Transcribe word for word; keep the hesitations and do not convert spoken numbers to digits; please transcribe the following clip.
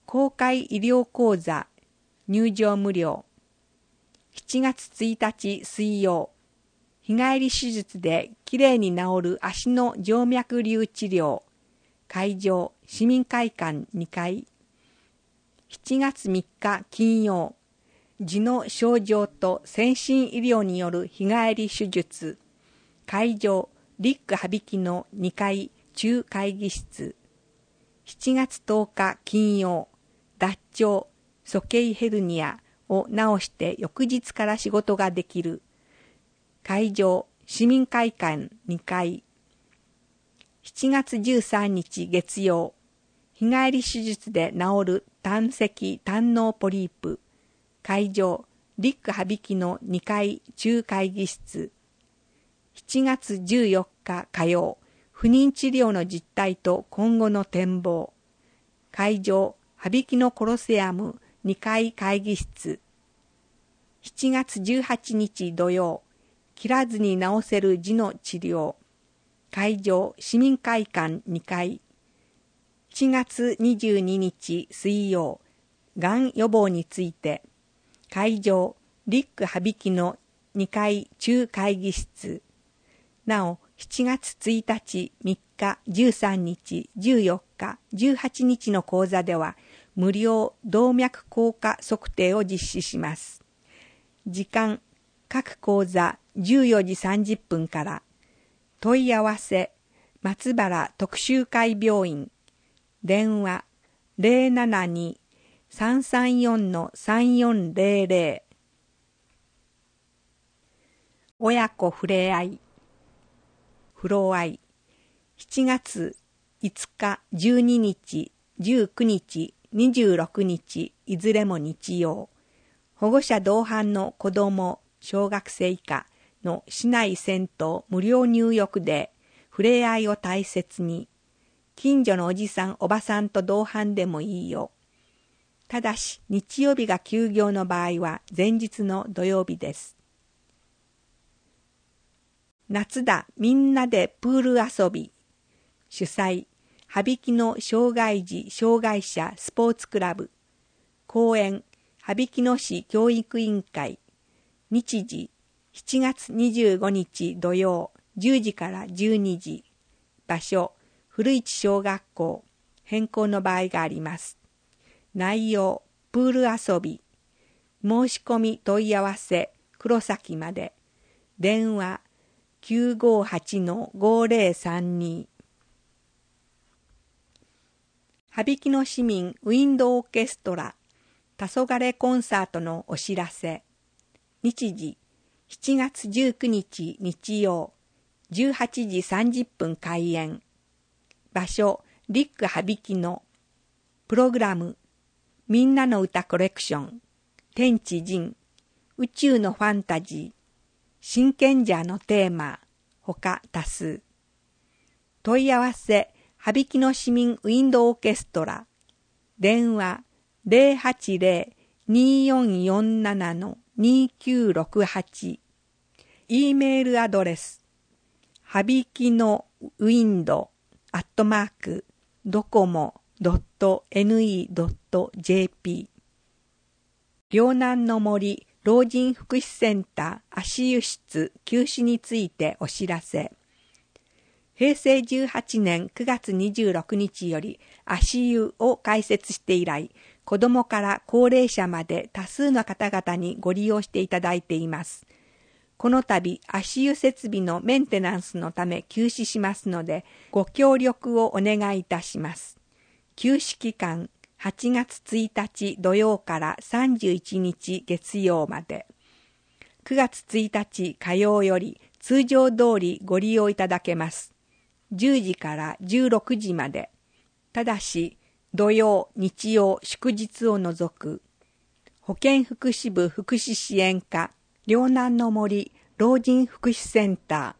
公開医療講座入場無料。しちがつついたち水曜、日帰り手術できれいに治る足の静脈瘤治療。会場市民会館にかい。しちがつみっか金曜、痔の症状と先進医療による日帰り手術。会場リック羽曳のにかい中会議室。しちがつとおか金曜、脱腸、鼠径ヘルニアを治して翌日から仕事ができる。会場市民会館にかい。しちがつじゅうさんにち月曜、日帰り手術で治る胆石胆のうポリープ。会場リック羽曳のにかい中会議室。しちがつじゅうよっか火曜、不妊治療の実態と今後の展望。会場羽曳のコロセアムにかい会議室。しちがつじゅうはちにち土曜、切らずに治せる痔の治療。会場市民会館にかい。しちがつにじゅうににち水曜、がん予防について。会場リック羽曳のにかい中会議室。なおしちがつついたちみっかじゅうさんにちじゅうよっかじゅうはちにちの講座では無料動脈硬化測定を実施します。時間各講座じゅうよじさんじゅっぷんから。問い合わせ松原特集会病院。電話 ゼロななに さんさんよん さんよんゼロゼロ。親子ふれあいフロアイ。しちがついつかじゅうににちじゅうくにちにじゅうろくにちいずれも日曜。保護者同伴の子ども小学生以下の市内銭湯無料入浴でふれあいを大切に。近所のおじさんおばさんと同伴でもいいよ。ただし日曜日が休業の場合は前日の土曜日です。夏だみんなでプール遊び。主催羽曳野障害児障害者スポーツクラブ。公演羽曳野市教育委員会。日時しちがつにじゅうごにち土曜じゅうじからじゅうにじ。場所古市小学校。変更の場合があります。内容プール遊び。申し込み問い合わせ黒崎まで。電話 きゅうごはち ごゼロさんに。羽曳野市民ウィンドオーケストラ黄昏コンサートのお知らせ。日時しちがつじゅうくにち日曜じゅうはちじさんじゅっぷん開演。場所リック羽曳野。プログラムみんなの歌コレクション。天地人宇宙のファンタジー。真剣者のテーマ他多数。問い合わせ羽曳野市民ウィンドオーケストラ。電話 ゼロはちゼロ によんよんなな にきゅうろくはち。E メールアドレスはびきのウィンドアットマークドコモドットエヌイードットジェーピー。両南の森老人福祉センター足湯室休止についてお知らせ。へいせいじゅうはちねんくがつにじゅうろくにちより足湯を開設して以来、子どもから高齢者まで多数の方々にご利用していただいています。この度足湯設備のメンテナンスのため休止しますので、ご協力をお願いいたします。休止期間はちがつついたち土曜からさんじゅういちにち月曜まで。くがつついたち火曜より通常通りご利用いただけます。じゅうじからじゅうろくじまで。ただし土曜、日曜、祝日を除く。保健福祉部福祉支援課両南の森老人福祉センター